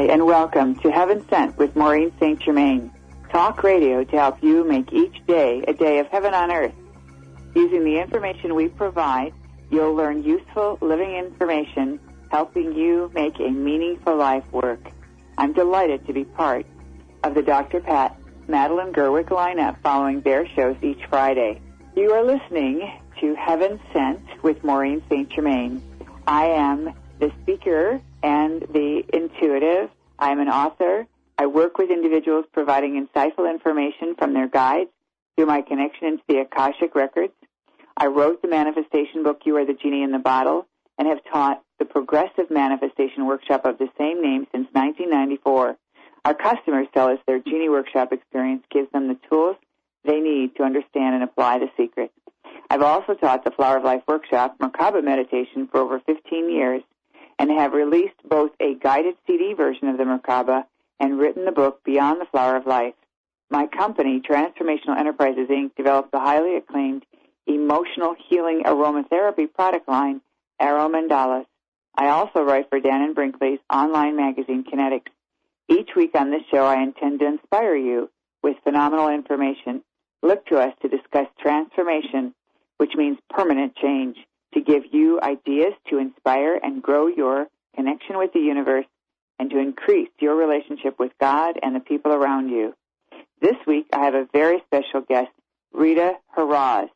and welcome to Heaven Sent with Maureen St. Germain. Talk radio to help you make each day a day of heaven on earth. Using the information we provide, you'll learn useful living information, helping you make a meaningful life work. I'm delighted to be part of the Dr. Pat, Madeline Gerwick lineup following their shows each Friday. You are listening to Heaven Sent with Maureen St. Germain. I am the speaker and the intuitive. I'm an author. I work with individuals providing insightful information from their guides through my connection into the Akashic Records. I wrote the manifestation book, You Are the Genie in the Bottle, and have taught the Progressive Manifestation Workshop of the same name since 1994. Our customers tell us their Genie Workshop experience gives them the tools they need to understand and apply the secret. I've also taught the Flower of Life Workshop, Merkaba Meditation, for over 15 years, and have released both a guided CD version of the Merkaba and written the book Beyond the Flower of Life. My company, Transformational Enterprises, Inc., developed the highly acclaimed emotional healing aromatherapy product line, Arrow Mandalas. I also write for Dan and Brinkley's online magazine, Kinetics. Each week on this show, I intend to inspire you with phenomenal information. Look to us to discuss transformation, which means permanent change, to give you ideas to inspire and grow your connection with the universe and to increase your relationship with God and the people around you. This week, I have a very special guest, Rita Haraz.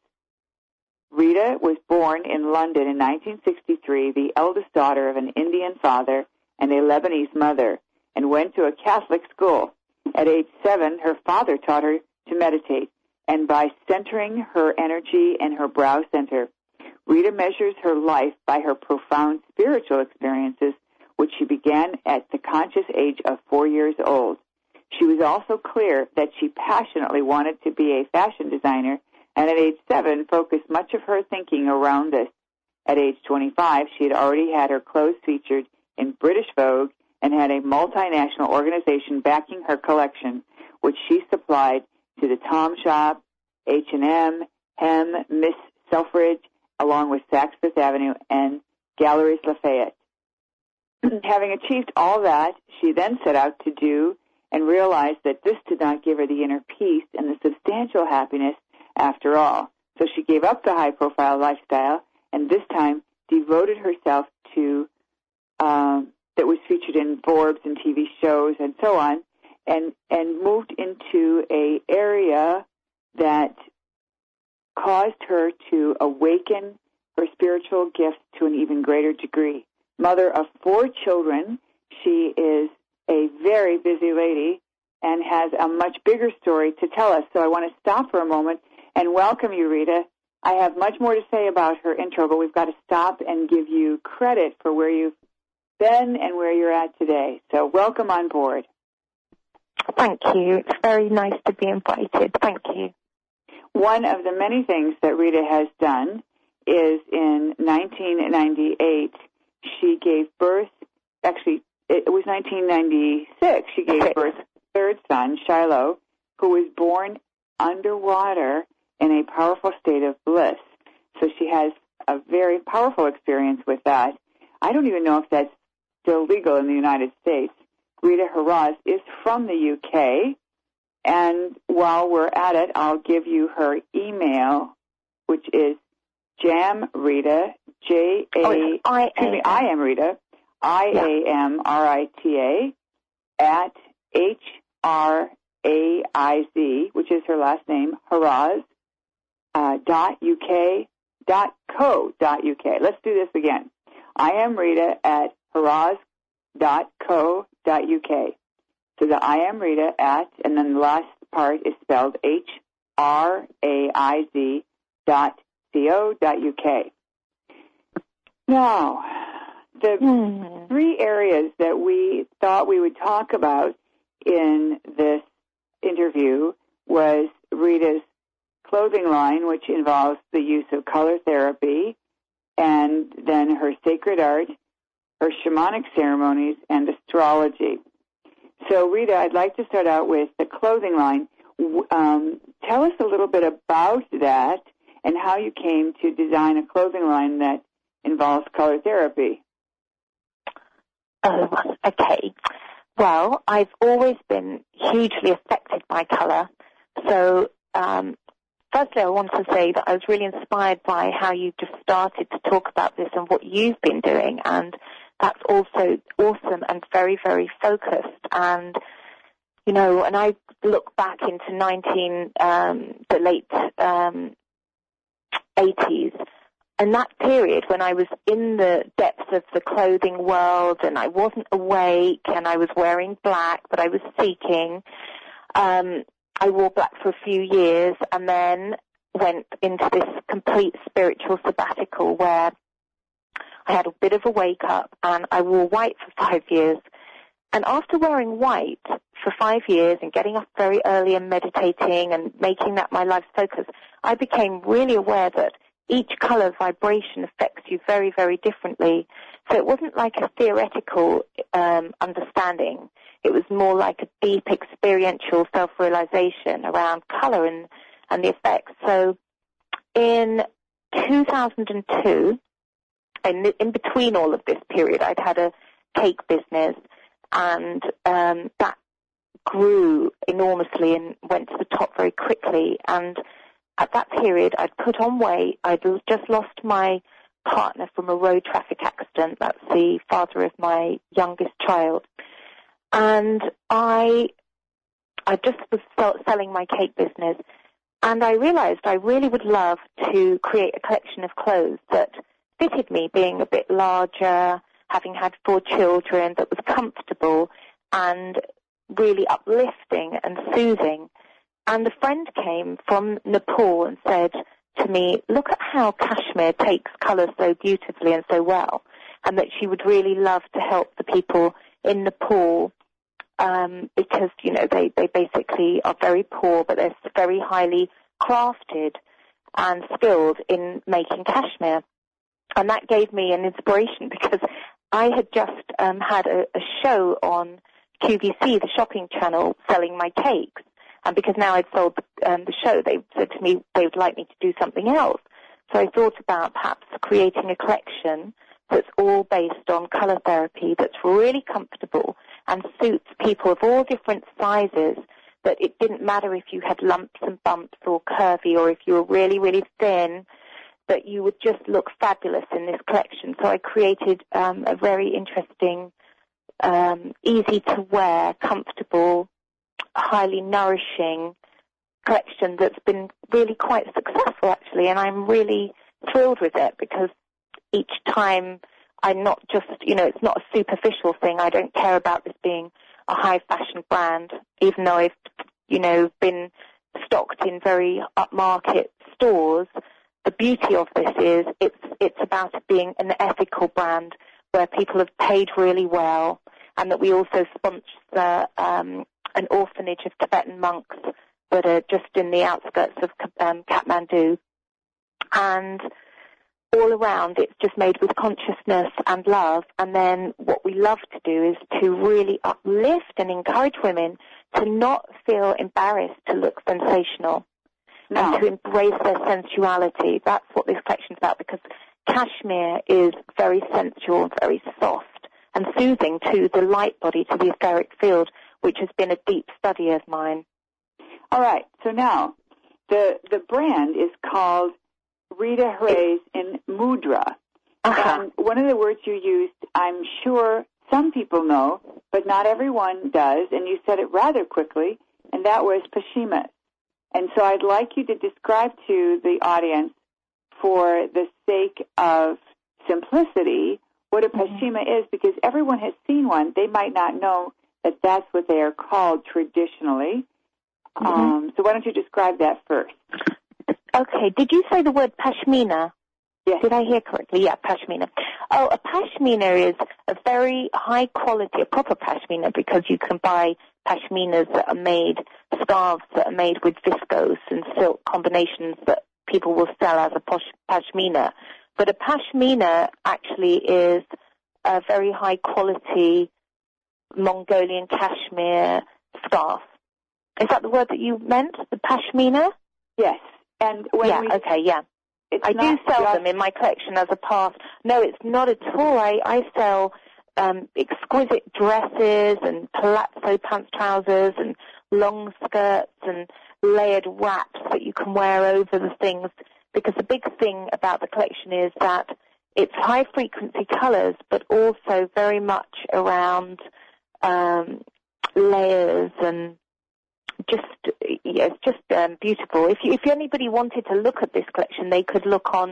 Rita was born in London in 1963, the eldest daughter of an Indian father and a Lebanese mother, and went to a Catholic school. At age 7, her father taught her to meditate, and by centering her energy in her brow center, Rita measures her life by her profound spiritual experiences, which she began at the conscious age of 4 years old. She was also clear that she passionately wanted to be a fashion designer, and at age 7 focused much of her thinking around this. At age 25, she had already had her clothes featured in British Vogue and had a multinational organization backing her collection, which she supplied to the Tom Shop, H&M, Hem, Miss Selfridge, along with Saks Fifth Avenue and Galeries Lafayette. Having achieved all that, she then set out to do and realized that this did not give her the inner peace and the substantial happiness after all. So she gave up the high-profile lifestyle and this time devoted herself to, that was featured in Forbes and TV shows and so on, and moved into a area that caused her to awaken her spiritual gifts to an even greater degree. Mother of 4 children, she is a very busy lady and has a much bigger story to tell us. So I want to stop for a moment and welcome you, Rita. I have much more to say about her intro, but we've got to stop and give you credit for where you've been and where you're at today. So welcome on board. Thank you. It's very nice to be invited. Thank you. One of the many things that Rita has done is in 1998, she gave birth, actually, it was 1996, she gave birth to her third son, Shiloh, who was born underwater in a powerful state of bliss. So she has a very powerful experience with that. I don't even know if that's still legal in the United States. Rita Haraz is from the UK, and while we're at it, I'll give you her email, which is jamrita, I am Rita, IAMRITA, at HRAIZ, which is her last name, Haraz, .uk.co.uk. Let's do this again. I am Rita at Haraz.co.uk. So the I am Rita at, and then the last part is spelled HRAIZ.co.uk. Now, the 3 areas that we thought we would talk about in this interview was Rita's clothing line, which involves the use of color therapy, and then her sacred art, her shamanic ceremonies, and astrology. So, Rita, I'd like to start out with the clothing line. Tell us a little bit about that and how you came to design a clothing line that involves color therapy. Oh, okay. Well, I've always been hugely affected by colour. So, firstly, I want to say that I was really inspired by how you just started to talk about this and what you've been doing, and that's also awesome and very, very focused. And, you know, and I look back into the late 80s, and that period when I was in the depths of the clothing world and I wasn't awake and I was wearing black, but I was seeking. I wore black for a few years and then went into this complete spiritual sabbatical where I had a bit of a wake up and I wore white for 5 years. And after wearing white for 5 years and getting up very early and meditating and making that my life's focus, I became really aware that each color vibration affects you very, very differently. So it wasn't like a theoretical understanding. It was more like a deep experiential self-realization around color and the effects. So in 2002, and in between all of this period, I'd had a cake business, and that grew enormously and went to the top very quickly. And at that period, I'd put on weight. I'd just lost my partner from a road traffic accident. That's the father of my youngest child. And I just was selling my cake business, and I realized I really would love to create a collection of clothes that fitted me, being a bit larger, having had 4 children, that was comfortable and really uplifting and soothing. And a friend came from Nepal and said to me, look at how cashmere takes color so beautifully and so well, and that she would really love to help the people in Nepal because, you know, they basically are very poor, but they're very highly crafted and skilled in making cashmere. And that gave me an inspiration because I had just had a show on QVC, the shopping channel, selling my cakes. And because now I'd sold the show, they said to me they would like me to do something else. So I thought about perhaps creating a collection that's all based on color therapy, that's really comfortable and suits people of all different sizes, that it didn't matter if you had lumps and bumps or curvy or if you were really, really thin, that you would just look fabulous in this collection. So I created a very interesting, easy to wear, comfortable, highly nourishing collection that's been really quite successful, actually, and I'm really thrilled with it because each time I'm not just, you know, it's not a superficial thing. I don't care about this being a high fashion brand, even though I've, you know, been stocked in very upmarket stores. The beauty of this is it's about it being an ethical brand where people have paid really well, and that we also sponsor an orphanage of Tibetan monks that are just in the outskirts of Kathmandu. And all around, it's just made with consciousness and love. And then what we love to do is to really uplift and encourage women to not feel embarrassed to look sensational and to embrace their sensuality. That's what this collection's about, because cashmere is very sensual and very soft and soothing to the light body, to the etheric field, which has been a deep study of mine. All right. So now the brand is called Rita Hayes in Mudra. And one of the words you used, I'm sure some people know, but not everyone does, and you said it rather quickly, and that was Pashima. And so I'd like you to describe to the audience, for the sake of simplicity, what a Pashima is, because everyone has seen one. They might not know that that's what they are called traditionally. So why don't you describe that first? Okay. Did you say the word pashmina? Yes. Did I hear correctly? Yeah, pashmina. Oh, a pashmina is a very high quality, a proper pashmina, because you can buy pashminas that are made, scarves that are made with viscose and silk combinations that people will sell as a pashmina. But a pashmina actually is a very high quality Mongolian cashmere scarf. Is that the word that you meant, the pashmina? Yes. And when I do sell them in my collection as a part. No, it's not at all. I sell exquisite dresses and palazzo pants trousers and long skirts and layered wraps that you can wear over the things, because the big thing about the collection is that it's high-frequency colors, but also very much around layers and it's just beautiful. If anybody wanted to look at this collection, they could look on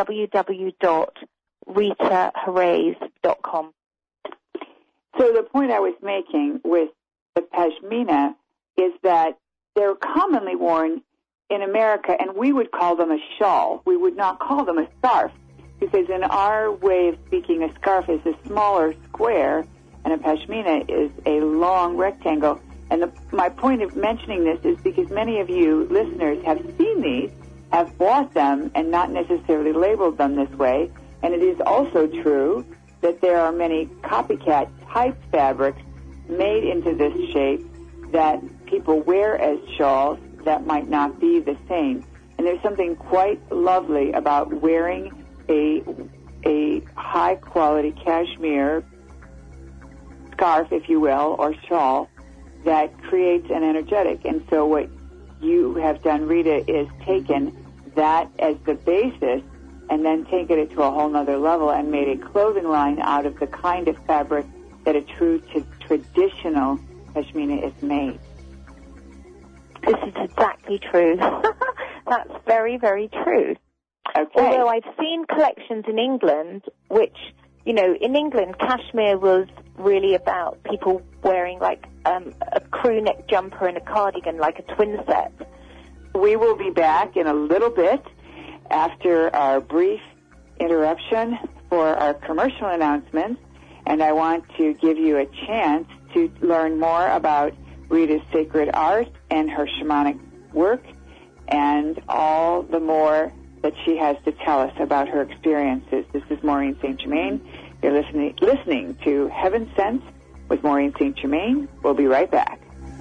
www.ritaherreys.com. So the point I was making with the pashmina is that they're commonly worn in America, and we would call them a shawl. We would not call them a scarf, because in our way of speaking, a scarf is a smaller square, and a pashmina is a long rectangle. And my point of mentioning this is because many of you listeners have seen these, have bought them, and not necessarily labeled them this way. And it is also true that there are many copycat type fabrics made into this shape that people wear as shawls that might not be the same. And there's something quite lovely about wearing a high-quality cashmere scarf, if you will, or shawl, that creates an energetic. And so what you have done, Rita, is taken that as the basis and then taken it to a whole nother level and made a clothing line out of the kind of fabric that a true traditional pashmina is made. This is exactly true. That's very, very true. Okay. Although I've seen collections in England which, in England, cashmere was really about people wearing like a crew neck jumper and a cardigan, like a twin set. We will be back in a little bit after our brief interruption for our commercial announcements, and I want to give you a chance to learn more about Rita's sacred art and her shamanic work and all the more that she has to tell us about her experiences. This is Maureen St. Germain. You're listening to Heaven Sent with Maureen St. Germain. We'll be right back.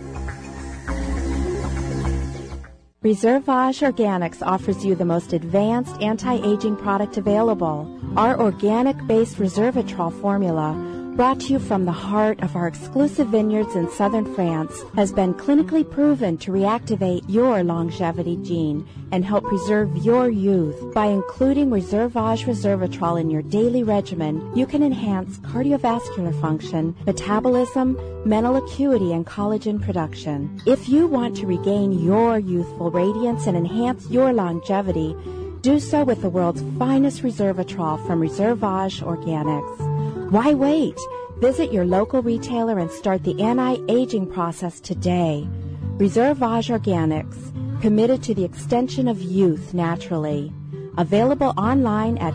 Reservage Organics offers you the most advanced anti-aging product available. Our organic-based Resveratrol formula, brought to you from the heart of our exclusive vineyards in southern France, has been clinically proven to reactivate your longevity gene and help preserve your youth. By including Reservage Resveratrol in your daily regimen, you can enhance cardiovascular function, metabolism, mental acuity, and collagen production. If you want to regain your youthful radiance and enhance your longevity, do so with the world's finest Resveratrol from Reservage Organics. Why wait? Visit your local retailer and start the anti-aging process today. Reservage Organics, committed to the extension of youth naturally. Available online at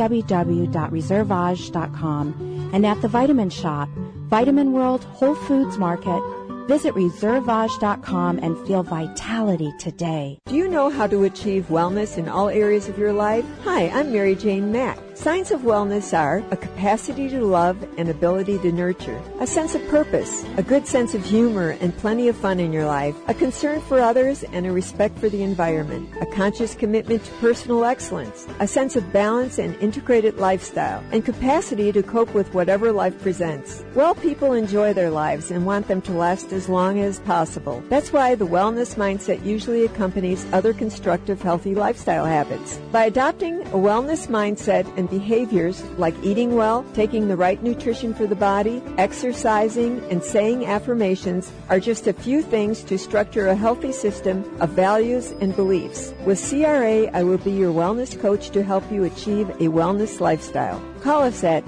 www.reservage.com and at the Vitamin Shop, Vitamin World, Whole Foods Market. Visit reservage.com and feel vitality today. Do you know how to achieve wellness in all areas of your life? Hi, I'm Mary Jane Mack. Signs of wellness are a capacity to love and ability to nurture, a sense of purpose, a good sense of humor and plenty of fun in your life, a concern for others and a respect for the environment, a conscious commitment to personal excellence, a sense of balance and integrated lifestyle, and capacity to cope with whatever life presents. Well, people enjoy their lives and want them to last as long as possible. That's why the wellness mindset usually accompanies other constructive, healthy lifestyle habits. By adopting a wellness mindset and behaviors like eating well, taking the right nutrition for the body, exercising, and saying affirmations are just a few things to structure a healthy system of values and beliefs. With CRA, I will be your wellness coach to help you achieve a wellness lifestyle. Call us at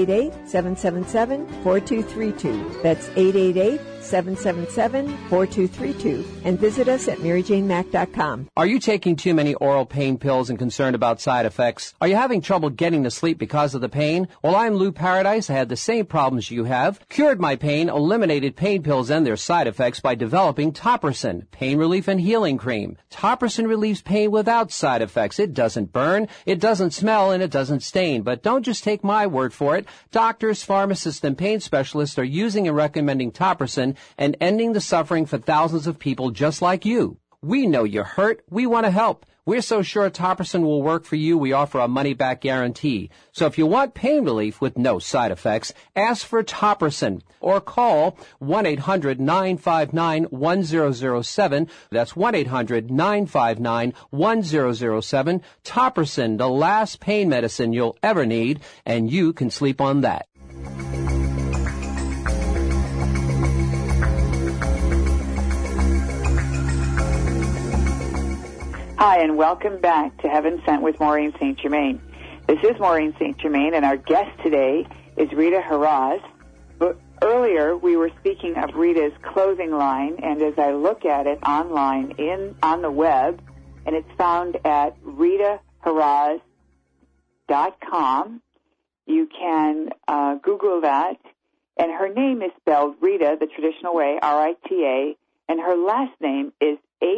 888-777-4232. That's 888-777-4232. And visit us at MaryJaneMack.com. Are you taking too many oral pain pills and concerned about side effects? Are you having trouble getting to sleep because of the pain? Well, I'm Lou Paradise. I had the same problems you have. Cured my pain, eliminated pain pills and their side effects by developing Topricin, pain relief and healing cream. Topricin relieves pain without side effects. It doesn't burn, it doesn't smell, and it doesn't stain. But don't just take my word for it. Doctors, pharmacists, and pain specialists are using and recommending Topricin and ending the suffering for thousands of people just like you. We know you're hurt. We want to help. We're so sure Topricin will work for you, we offer a money-back guarantee. So if you want pain relief with no side effects, ask for Topricin or call 1-800-959-1007. That's 1-800-959-1007. Topricin, the last pain medicine you'll ever need, and you can sleep on that. Hi, and welcome back to Heaven Sent with Maureen St. Germain. This is Maureen St. Germain, and our guest today is Rita Haraz. But earlier, we were speaking of Rita's clothing line, and as I look at it online on the web, and it's found at ritaharaz.com. You can Google that, and her name is spelled Rita, the traditional way, R-I-T-A, and her last name is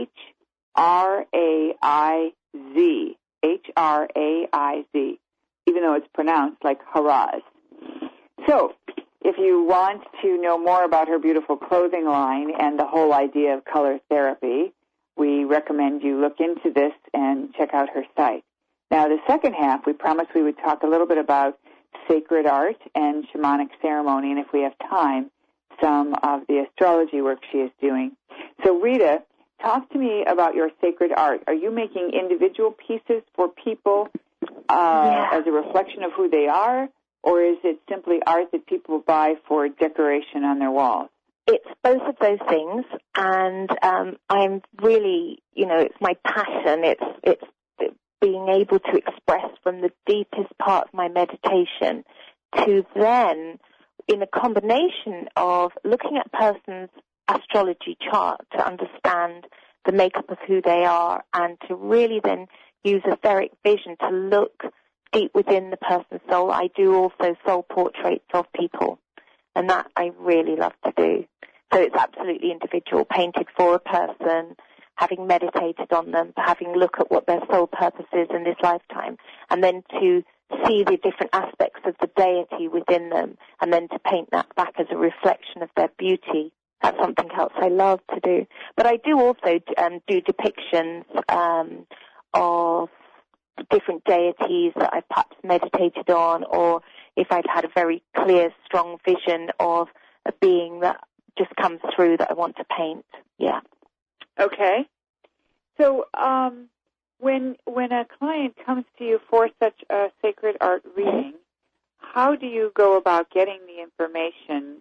H-R-A-I-Z, H-R-A-I-Z, even though it's pronounced like Haraz. So, if you want to know more about her beautiful clothing line and the whole idea of color therapy, we recommend you look into this and check out her site. Now, the second half, we promised we would talk a little bit about sacred art and shamanic ceremony, and if we have time, some of the astrology work she is doing. So, Rita, talk to me about your sacred art. Are you making individual pieces for people as a reflection of who they are, or is it simply art that people buy for decoration on their walls? It's both of those things, and I'm really, it's my passion. It's being able to express from the deepest part of my meditation to then, in a combination of looking at a person's astrology chart to understand the makeup of who they are, and to really then use etheric vision to look deep within the person's soul. I do also soul portraits of people, and that I really love to do. So it's absolutely individual, painted for a person, having meditated on them, having a look at what their soul purpose is in this lifetime, and then to see the different aspects of the deity within them, and then to paint that back as a reflection of their beauty. That's something else I love to do. But I do also do depictions of different deities that I've perhaps meditated on, or if I've had a very clear, strong vision of a being that just comes through that I want to paint. Yeah. Okay. So when a client comes to you for such a sacred art reading, how do you go about getting the information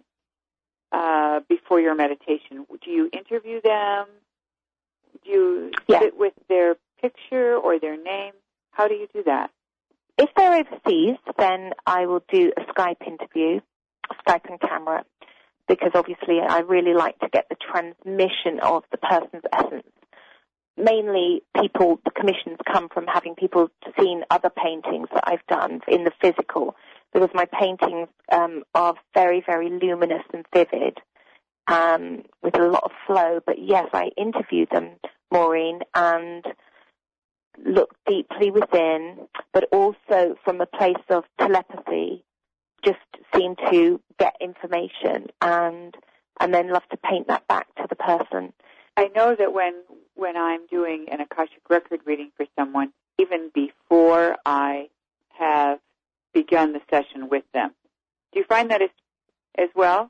before your meditation? Do you interview them? Do you sit with their picture or their name? How do you do that? If they're overseas, then I will do a Skype interview, Skype and camera, because obviously I really like to get the transmission of the person's essence. Mainly the commissions come from having people seen other paintings that I've done in the physical, because my paintings are very, very luminous and vivid, with a lot of flow. But yes, I interview them, Maureen, and look deeply within, but also from a place of telepathy, just seem to get information and then love to paint that back to the person. I know that when I'm doing an Akashic record reading for someone, even before I have begun the session with them. Do you find that as well?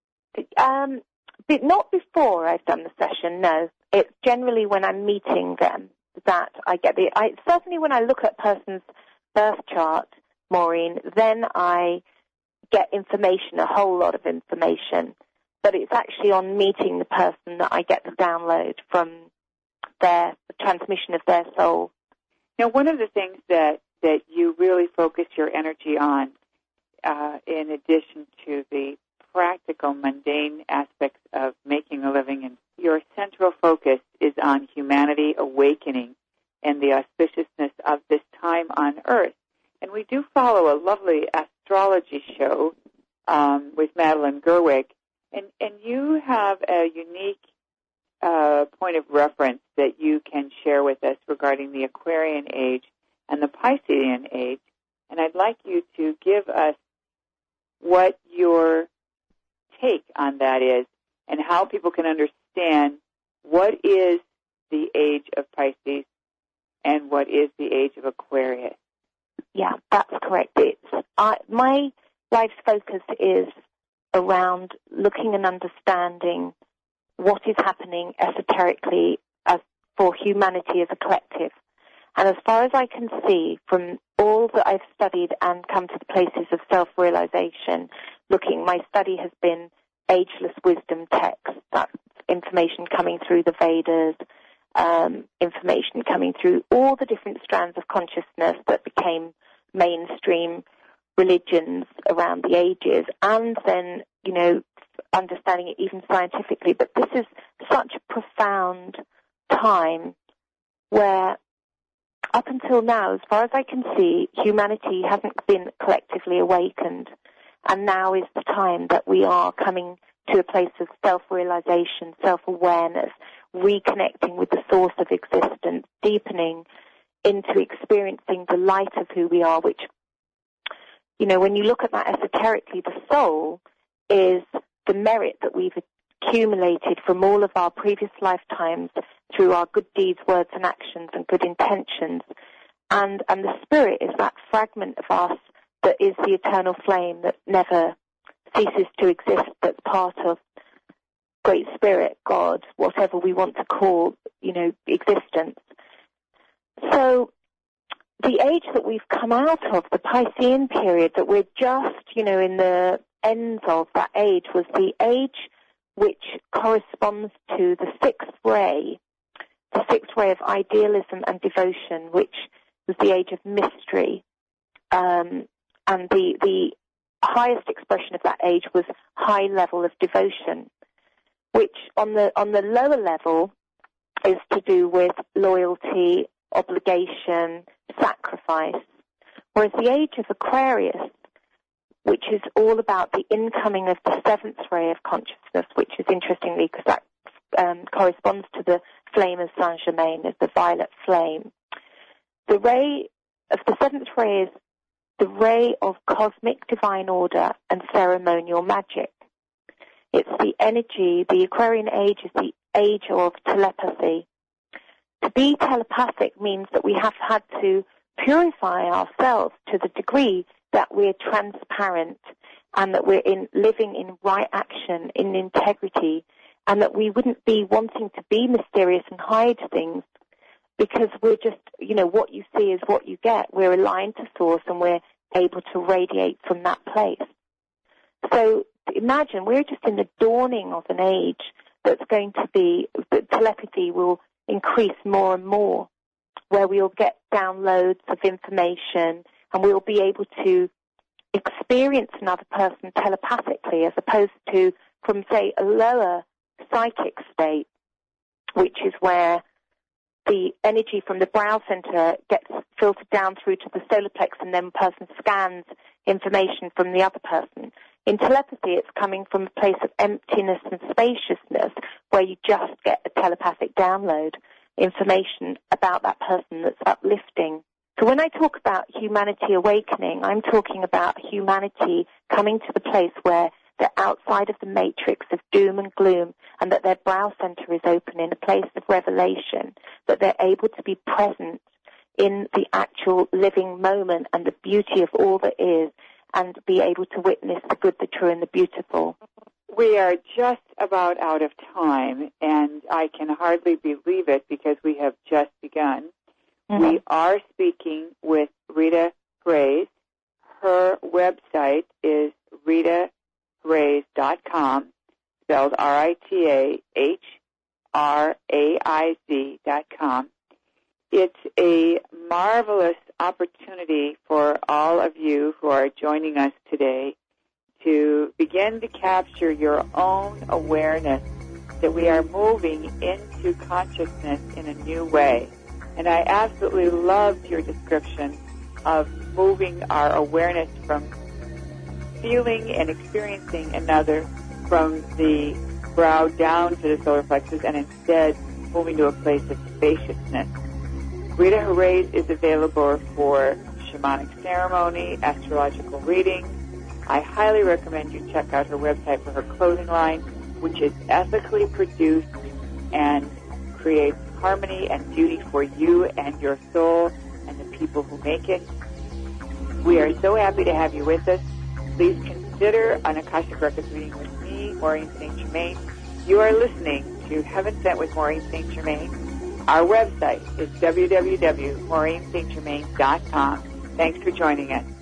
But not before I've done the session, no. It's generally when I'm meeting them that I get certainly when I look at a person's birth chart, Maureen, then I get information, a whole lot of information. But it's actually on meeting the person that I get the download from the transmission of their soul. Now, one of the things that you really focus your energy on, in addition to the practical, mundane aspects of making a living, and your central focus is on humanity awakening and the auspiciousness of this time on Earth. And we do follow a lovely astrology show with Madeline Gerwig, and you have a unique point of reference that you can share with us regarding the Aquarian age and the Piscean age. And I'd like you to give us what your take on that is and how people can understand what is the age of Pisces and what is the age of Aquarius? Yeah, that's correct. My life's focus is around looking and understanding what is happening esoterically for humanity as a collective. And as far as I can see, from all that I've studied and come to the places of self-realization, my study has been ageless wisdom texts. That's information coming through the Vedas, information coming through all the different strands of consciousness that became mainstream religions around the ages, and then, understanding it even scientifically. But this is such a profound time where, up until now, as far as I can see, humanity hasn't been collectively awakened, and now is the time that we are coming to a place of self-realization, self-awareness, reconnecting with the source of existence, deepening into experiencing the light of who we are, which, when you look at that esoterically, the soul is the merit that we've accumulated from all of our previous lifetimes through our good deeds, words and actions and good intentions. And the spirit is that fragment of us that is the eternal flame that never ceases to exist, that's part of Great Spirit, God, whatever we want to call, existence. So the age that we've come out of, the Piscean period, that we're just, in the ends of that age, was the age which corresponds to the sixth ray of idealism and devotion, which was the age of mystery. And the highest expression of that age was high level of devotion, which on the lower level is to do with loyalty, obligation, sacrifice. Whereas the age of Aquarius, which is all about the incoming of the seventh ray of consciousness, which is interestingly because that corresponds to the flame of Saint Germain, as the violet flame. The ray of the seventh ray is the ray of cosmic divine order and ceremonial magic. It's the energy, the Aquarian age is the age of telepathy. To be telepathic means that we have had to purify ourselves to the degree that we're transparent and that we're living in right action, in integrity, and that we wouldn't be wanting to be mysterious and hide things because we're just, what you see is what you get. We're aligned to source and we're able to radiate from that place. So imagine we're just in the dawning of an age that's going to be, that telepathy will increase more and more, where we'll get downloads of information and we'll be able to experience another person telepathically as opposed to from, say, a lower psychic state, which is where the energy from the brow center gets filtered down through to the solar plex and then the person scans information from the other person. In telepathy, it's coming from a place of emptiness and spaciousness where you just get a telepathic download, information about that person that's uplifting. So when I talk about humanity awakening, I'm talking about humanity coming to the place where they're outside of the matrix of doom and gloom and that their brow center is open in a place of revelation, that they're able to be present in the actual living moment and the beauty of all that is and be able to witness the good, the true, and the beautiful. We are just about out of time, and I can hardly believe it because we have just begun. Mm-hmm. We are speaking with Rita Hraiz. Her website is ritahraiz.com, spelled RITAHRAIZ.com. It's a marvelous opportunity for all of you who are joining us today to begin to capture your own awareness that we are moving into consciousness in a new way. And I absolutely loved your description of moving our awareness from feeling and experiencing another from the brow down to the solar plexus and instead moving to a place of spaciousness. Rita Hraiz is available for shamanic ceremony, astrological reading. I highly recommend you check out her website for her clothing line, which is ethically produced and creates harmony and beauty for you and your soul and the people who make it. We are so happy to have you with us. Please consider an Akashic Records reading with me, Maureen St. Germain. You are listening to Heaven Sent with Maureen St. Germain. Our website is www.maureenstgermain.com. Thanks for joining us.